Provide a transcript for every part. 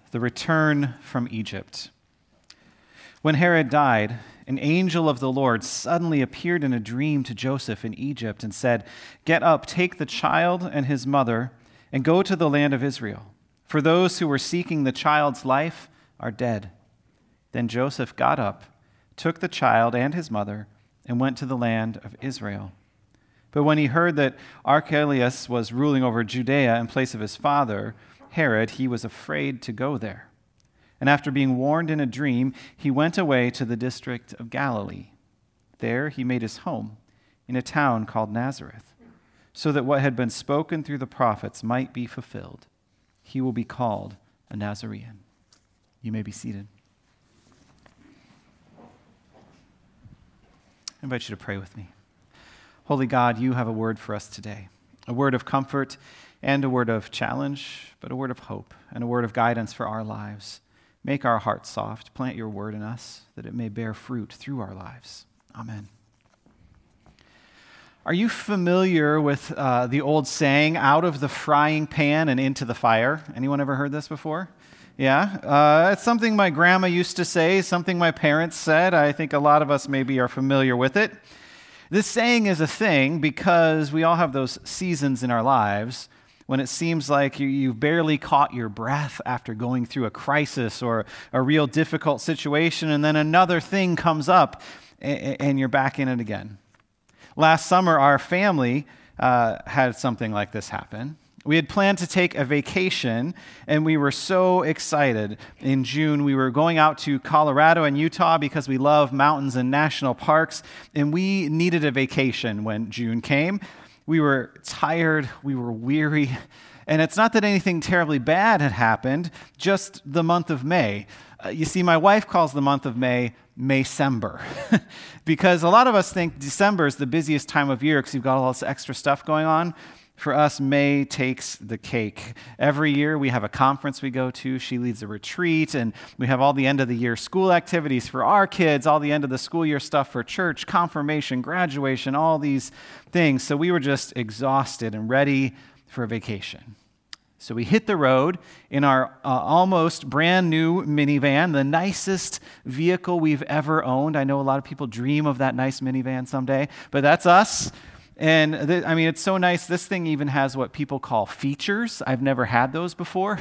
The return from Egypt. When Herod died, an angel of the Lord suddenly appeared in a dream to Joseph in Egypt and said, "Get up, take the child and his mother, and go to the land of Israel. For those who were seeking the child's life are dead." Then Joseph got up, took the child and his mother, and went to the land of Israel. But when he heard that Archelaus was ruling over Judea in place of his father, Herod, he was afraid to go there. And after being warned in a dream, he went away to the district of Galilee. There he made his home in a town called Nazareth, so that what had been spoken through the prophets might be fulfilled. He will be called a Nazarene. You may be seated. I invite you to pray with me. Holy God, you have a word for us today, a word of comfort and a word of challenge, but a word of hope and a word of guidance for our lives. Make our hearts soft. Plant your word in us that it may bear fruit through our lives. Amen. Are you familiar with the old saying, out of the frying pan and into the fire? Anyone ever heard this before? Yeah, it's something my grandma used to say, something my parents said. I think a lot of us maybe are familiar with it. This saying is a thing because we all have those seasons in our lives when it seems like you've barely caught your breath after going through a crisis or a real difficult situation, and then another thing comes up and you're back in it again. Last summer, our family had something like this happen. We had planned to take a vacation, and we were so excited. In June, we were going out to Colorado and Utah because we love mountains and national parks, and we needed a vacation when June came. We were tired, we were weary, and it's not that anything terribly bad had happened, just the month of May. You see, my wife calls the month of May Maycember, because a lot of us think December is the busiest time of year because you've got all this extra stuff going on. For us, May takes the cake. Every year we have a conference we go to. She leads a retreat, and we have all the end of the year school activities for our kids, all the end of the school year stuff for church, confirmation, graduation, all these things. So we were just exhausted and ready for a vacation. So we hit the road in our almost brand new minivan, the nicest vehicle we've ever owned. I know a lot of people dream of that nice minivan someday, but that's us. And it's so nice. This thing even has what people call features. I've never had those before.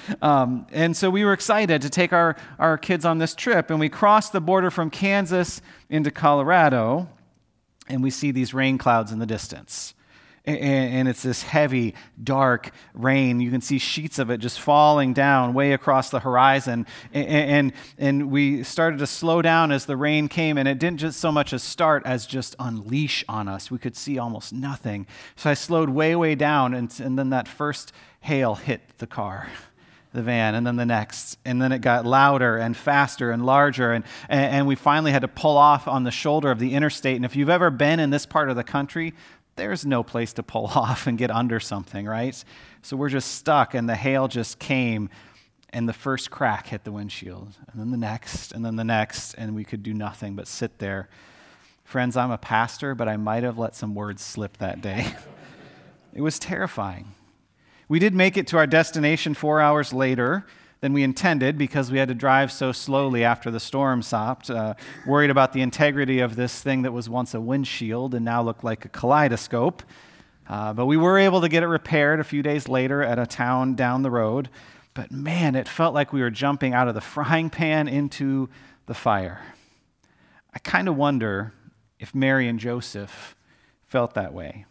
And so we were excited to take our kids on this trip. And we crossed the border from Kansas into Colorado, and we see these rain clouds in the distance. And it's this heavy, dark rain. You can see sheets of it just falling down way across the horizon. And we started to slow down as the rain came, and it didn't just so much as start as just unleash on us. We could see almost nothing. So I slowed way down, and then that first hail hit the car, the van, and then the next. And then it got louder and faster and larger, and we finally had to pull off on the shoulder of the interstate. And if you've ever been in this part of the country, there's no place to pull off and get under something, right? So we're just stuck, and the hail just came, and the first crack hit the windshield, and then the next, and we could do nothing but sit there. Friends, I'm a pastor, but I might have let some words slip that day. It was terrifying. We did make it to our destination 4 hours later than we intended because we had to drive so slowly after the storm stopped, worried about the integrity of this thing that was once a windshield and now looked like a kaleidoscope. But we were able to get it repaired a few days later at a town down the road. But man, it felt like we were jumping out of the frying pan into the fire. I kind of wonder if Mary and Joseph felt that way.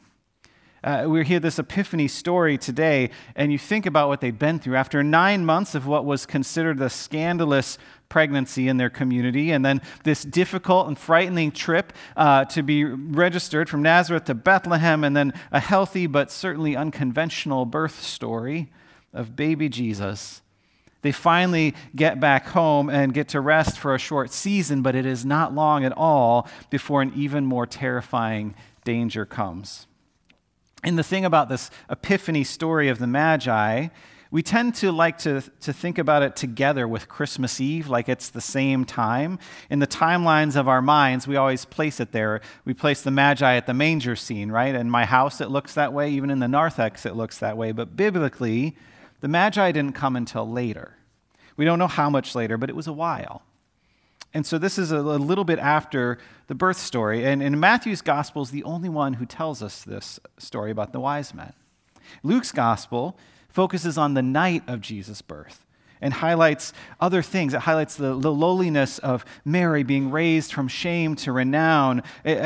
We hear this Epiphany story today, and you think about what they've been through. After 9 months of what was considered a scandalous pregnancy in their community, and then this difficult and frightening trip to be registered from Nazareth to Bethlehem, and then a healthy but certainly unconventional birth story of baby Jesus. They finally get back home and get to rest for a short season, but it is not long at all before an even more terrifying danger comes. And the thing about this Epiphany story of the Magi, we tend to like to think about it together with Christmas Eve, like it's the same time. In the timelines of our minds, we always place it there. We place the Magi at the manger scene, right? In my house, it looks that way. Even in the narthex, it looks that way. But biblically, the Magi didn't come until later. We don't know how much later, but it was a while. And so this is a little bit after the birth story. And Matthew's gospel is the only one who tells us this story about the wise men. Luke's gospel focuses on the night of Jesus' birth and highlights other things. It highlights the lowliness of Mary being raised from shame to renown,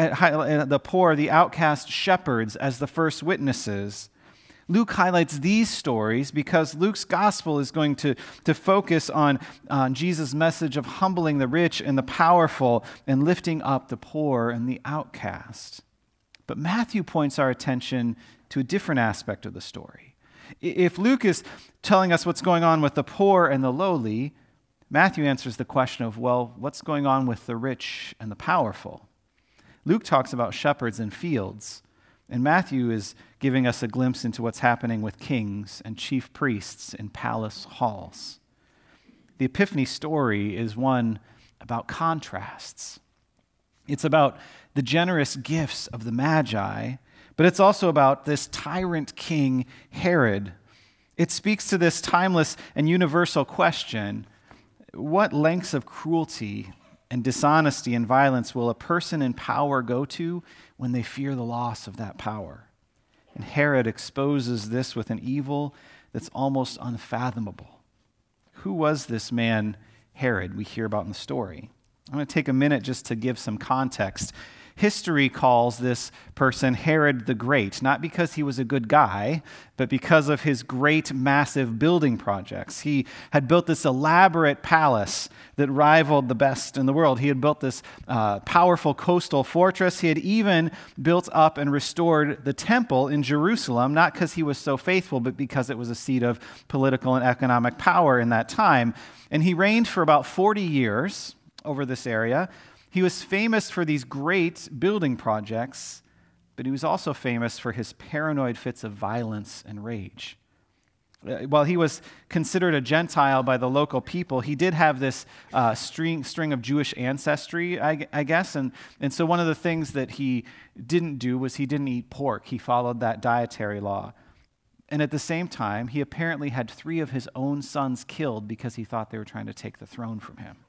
the poor, the outcast shepherds as the first witnesses. Luke highlights these stories because Luke's gospel is going to focus on Jesus' message of humbling the rich and the powerful and lifting up the poor and the outcast. But Matthew points our attention to a different aspect of the story. If Luke is telling us what's going on with the poor and the lowly, Matthew answers the question of, well, what's going on with the rich and the powerful? Luke talks about shepherds and fields, and Matthew is giving us a glimpse into what's happening with kings and chief priests in palace halls. The Epiphany story is one about contrasts. It's about the generous gifts of the Magi, but it's also about this tyrant king, Herod. It speaks to this timeless and universal question: what lengths of cruelty and dishonesty and violence will a person in power go to when they fear the loss of that power? And Herod exposes this with an evil that's almost unfathomable. Who was this man, Herod, we hear about in the story? I'm going to take a minute just to give some context. History calls this person Herod the Great, not because he was a good guy, but because of his great, massive building projects. He had built this elaborate palace that rivaled the best in the world. He had built this powerful coastal fortress. He had even built up and restored the temple in Jerusalem, not because he was so faithful, but because it was a seat of political and economic power in that time. And he reigned for about 40 years over this area. He was famous for these great building projects, but he was also famous for his paranoid fits of violence and rage. While he was considered a Gentile by the local people, he did have this string of Jewish ancestry, I guess. And so one of the things that he didn't do was he didn't eat pork. He followed that dietary law. And at the same time, he apparently had 3 of his own sons killed because he thought they were trying to take the throne from him.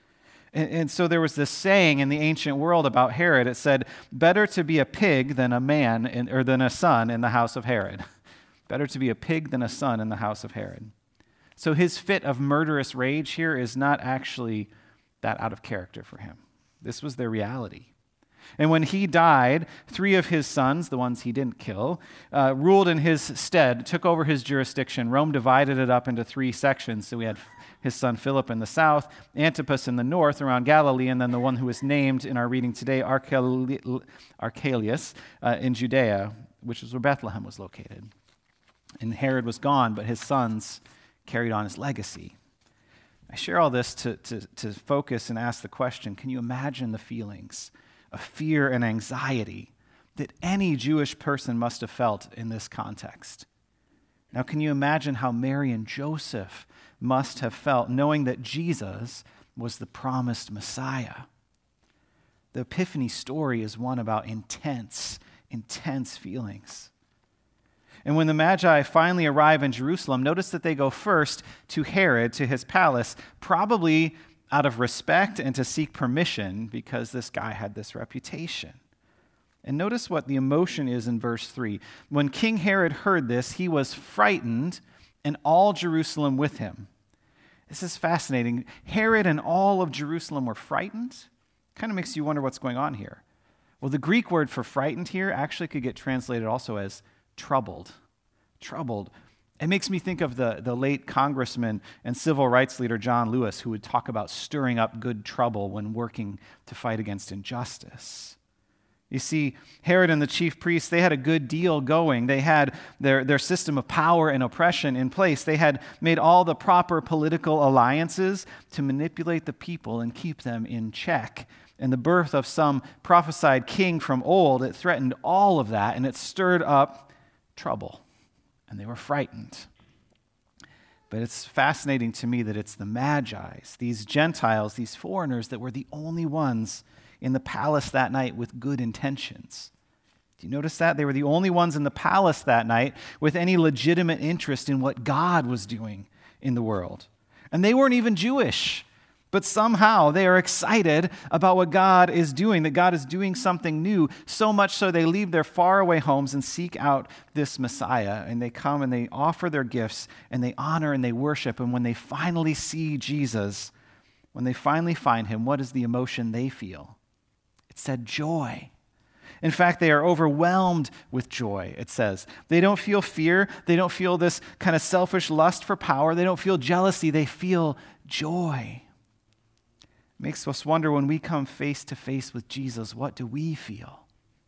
And so there was this saying in the ancient world about Herod. It said, better to be a pig than a man or than a son in the house of Herod. Better to be a pig than a son in the house of Herod. So his fit of murderous rage here is not actually that out of character for him. This was their reality. And when he died, 3 of his sons, the ones he didn't kill, ruled in his stead, took over his jurisdiction. Rome divided it up into 3 sections. So we had his son Philip in the south, Antipas in the north around Galilee, and then the one who is named in our reading today, Archelaus, in Judea, which is where Bethlehem was located. And Herod was gone, but his sons carried on his legacy. I share all this to focus and ask the question, can you imagine the feelings of fear and anxiety that any Jewish person must have felt in this context? Now, can you imagine how Mary and Joseph must have felt knowing that Jesus was the promised Messiah? The Epiphany story is one about intense feelings. And when the Magi finally arrive in Jerusalem, notice that they go first to Herod, to his palace, probably out of respect and to seek permission because this guy had this reputation. And notice what the emotion is in verse 3. When King Herod heard this, he was frightened, and all Jerusalem with him. This is fascinating. Herod and all of Jerusalem were frightened. Kind of makes you wonder what's going on here. Well, the Greek word for frightened here actually could get translated also as troubled. Troubled. It makes me think of the late congressman and civil rights leader John Lewis, who would talk about stirring up good trouble when working to fight against injustice. You see, Herod and the chief priests, they had a good deal going. They had their system of power and oppression in place. They had made all the proper political alliances to manipulate the people and keep them in check. And the birth of some prophesied king from old, it threatened all of that, and it stirred up trouble. And they were frightened. But it's fascinating to me that it's the Magi's, these Gentiles, these foreigners, that were the only ones in the palace that night with good intentions. Do you notice that? They were the only ones in the palace that night with any legitimate interest in what God was doing in the world. And they weren't even Jewish. But somehow they are excited about what God is doing, that God is doing something new, so much so they leave their faraway homes and seek out this Messiah. And they come and they offer their gifts and they honor and they worship. And when they finally see Jesus, when they finally find him, what is the emotion they feel? It said joy. In fact, they are overwhelmed with joy, it says. They don't feel fear. They don't feel this kind of selfish lust for power. They don't feel jealousy. They feel joy. Makes us wonder, when we come face to face with Jesus, what do we feel?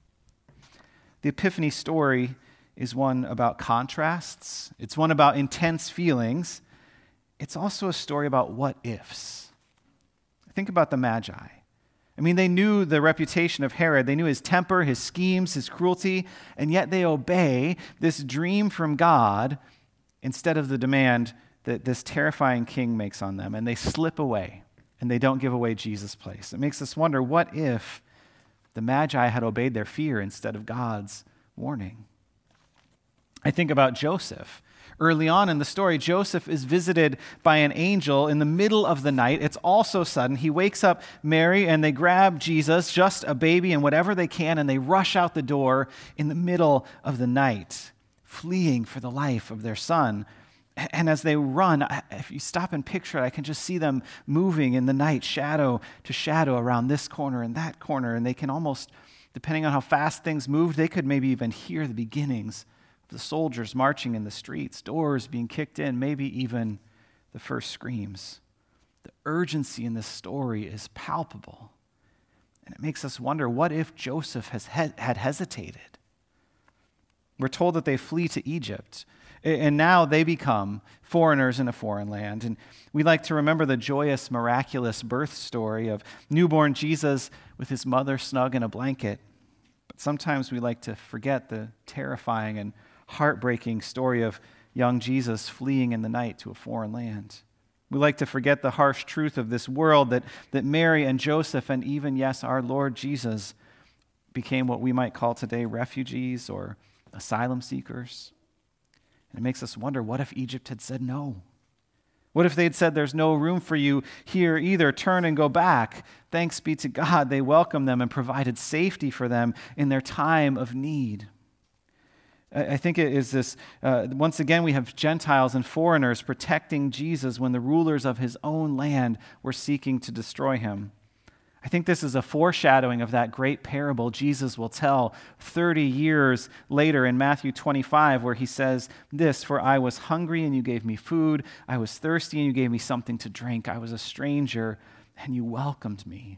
The Epiphany story is one about contrasts. It's one about intense feelings. It's also a story about what ifs. Think about the Magi. I mean, they knew the reputation of Herod. They knew his temper, his schemes, his cruelty, and yet they obey this dream from God instead of the demand that this terrifying king makes on them, and they slip away. And they don't give away Jesus' place. It makes us wonder, what if the Magi had obeyed their fear instead of God's warning? I think about Joseph. Early on in the story, Joseph is visited by an angel in the middle of the night. It's all so sudden. He wakes up Mary, and they grab Jesus, just a baby, and whatever they can, and they rush out the door in the middle of the night, fleeing for the life of their son. And as they run, if you stop and picture it, I can just see them moving in the night, shadow to shadow, around this corner and that corner. And they can almost, depending on how fast things moved, they could maybe even hear the beginnings of the soldiers marching in the streets, doors being kicked in, maybe even the first screams. The urgency in this story is palpable. And it makes us wonder, what if Joseph had hesitated? We're told that they flee to Egypt. And now they become foreigners in a foreign land. And we like to remember the joyous, miraculous birth story of newborn Jesus with his mother snug in a blanket. But sometimes we like to forget the terrifying and heartbreaking story of young Jesus fleeing in the night to a foreign land. We like to forget the harsh truth of this world, that Mary and Joseph and even, yes, our Lord Jesus became what we might call today refugees or asylum seekers. And it makes us wonder, what if Egypt had said no? What if they'd said, there's no room for you here either, turn and go back? Thanks be to God, they welcomed them and provided safety for them in their time of need. I think it is this, once again, we have Gentiles and foreigners protecting Jesus when the rulers of his own land were seeking to destroy him. I think this is a foreshadowing of that great parable Jesus will tell 30 years later in Matthew 25, where he says this, "For I was hungry and you gave me food. I was thirsty and you gave me something to drink. I was a stranger and you welcomed me."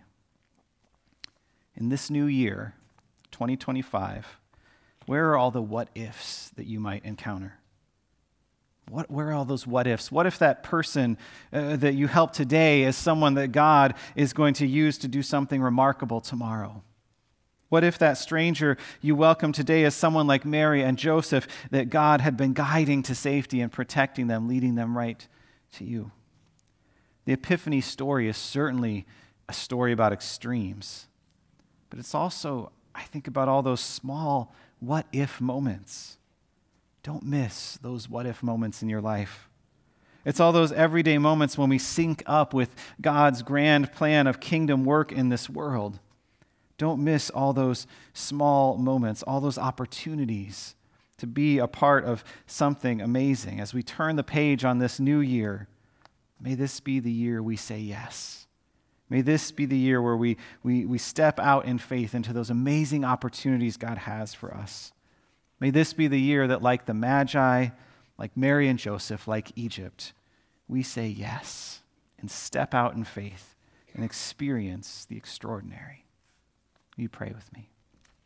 In this new year, 2025, where are all the what ifs that you might encounter? Where are all those what ifs? What if that person that you help today is someone that God is going to use to do something remarkable tomorrow? What if that stranger you welcome today is someone like Mary and Joseph that God had been guiding to safety and protecting them, leading them right to you? The Epiphany story is certainly a story about extremes, but it's also, I think, about all those small what if moments. Don't miss those what if moments in your life. It's all those everyday moments when we sync up with God's grand plan of kingdom work in this world. Don't miss all those small moments, all those opportunities to be a part of something amazing. As we turn the page on this new year, may this be the year we say yes. May this be the year where we step out in faith into those amazing opportunities God has for us. May this be the year that, like the Magi, like Mary and Joseph, like Egypt, we say yes and step out in faith and experience the extraordinary. Will you pray with me?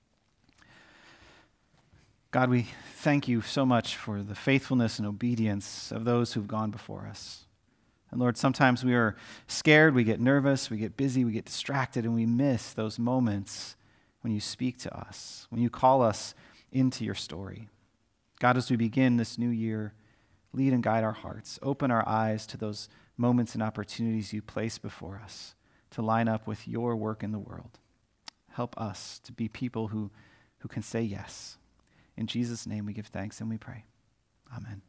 God, we thank you so much for the faithfulness and obedience of those who've gone before us. And Lord, sometimes we are scared, we get nervous, we get busy, we get distracted, and we miss those moments when you speak to us, when you call us into your story. God, as we begin this new year, lead and guide our hearts. Open our eyes to those moments and opportunities you place before us to line up with your work in the world. Help us to be people who can say yes. In Jesus' name we give thanks and we pray. Amen.